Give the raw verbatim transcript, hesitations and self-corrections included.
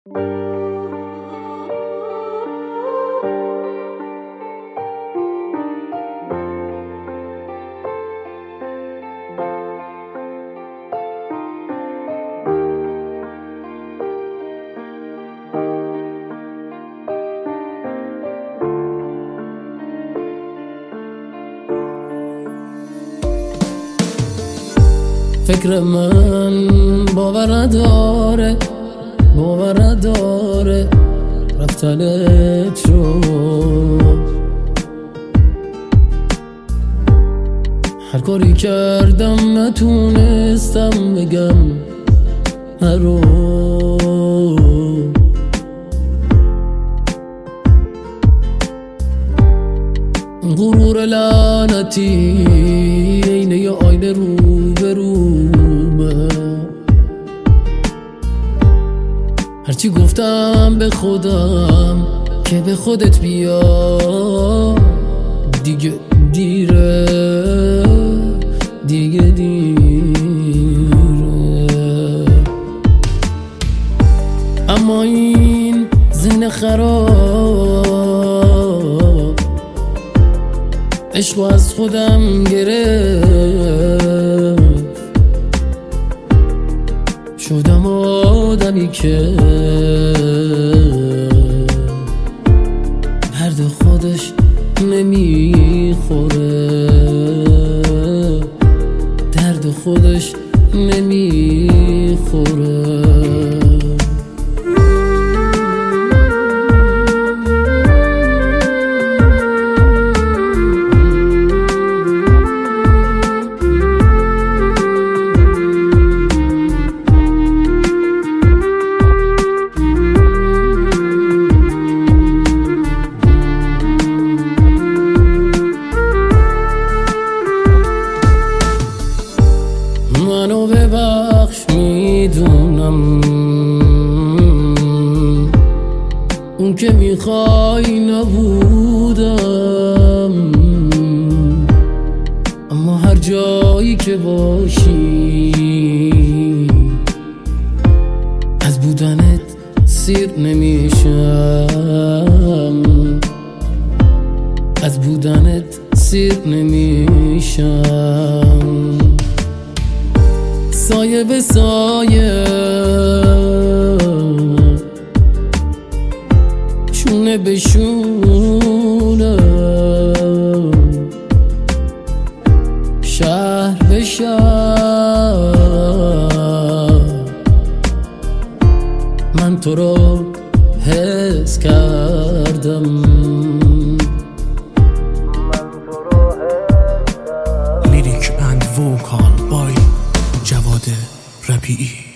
فکر من باور نداره باور نداره رفتنت رو، هر کاری کردم نتونستم بگم هرو. غرور لعنتی اینه یه آینه رو به رومه، هرچی گفتم به خودم که به خودت بیا، دیگه دیره دیگه دیره. اما این ذهن خراب عشق از خودم گرفت، شدم آدمی که درد خودش نمیخوره، درد خودش نمیخوره. منو ببخش میدونم اون که میخوای نبودم، اما هر جایی که باشی از بودنت سیر نمیشم، از بودنت سیر نمیشم. سایه به سایه شونه به شونه، شهر به شهر من تو رو حس کردم. لیریک اند ووکال بای جواد ربیعی.